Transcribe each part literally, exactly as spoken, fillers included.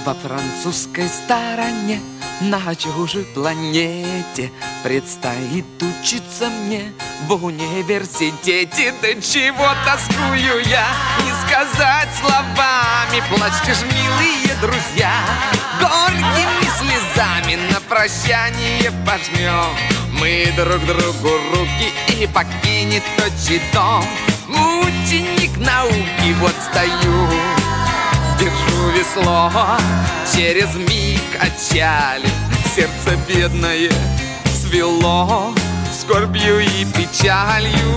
Во французской стороне, на чужой планете, предстоит учиться мне в университете. Да чего тоскую я, не сказать словами. Плачьте ж, милые друзья, горькими слезами на прощание пожмем мы друг другу руки, и покинет отчий дом ученик науки. Вот стою, держу весло, через миг отчалит, сердце бедное свело скорбью и печалью.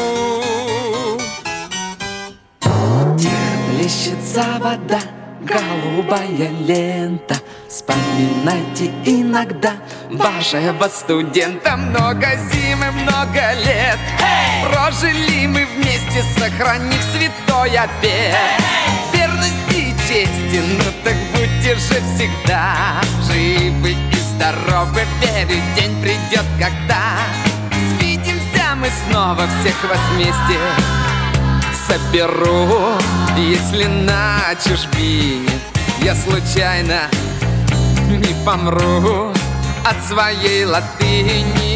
Где плещется вода, голубая лента, вспоминайте иногда вашего студента. Много зим и много лет hey! Прожили мы вместе, сохранив святой обет hey! Верность и чести, ну так будьте же всегда живы и здоровы. Верю, день придет, когда свидимся мы снова, всех вас вместе соберу. Если на чужбине я случайно не помру от своей латыни,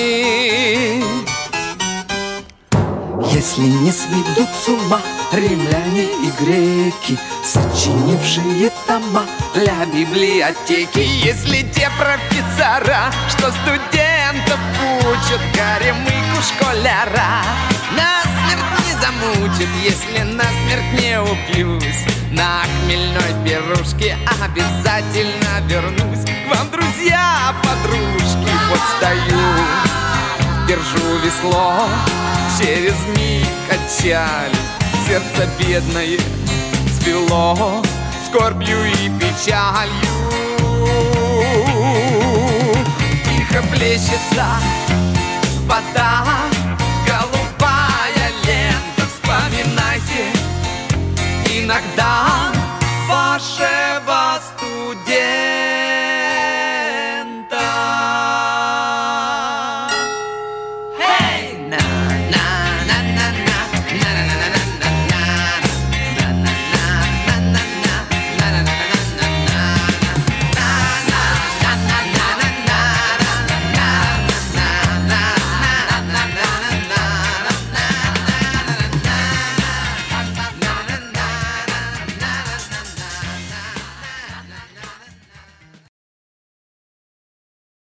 если не сведут с ума римляне и греки, сочинившие тома для библиотеки, если те профессора, что студентов учат, горемыку школяра насмерть не замучат, если насмерть не упьюсь, на хмельной пирушке обязательно вернусь к вам, друзья, подружки. Вот стою, держу весло, через миг отчалит, сердце бедное свело скорбью и печалью. Тихо плещется вода,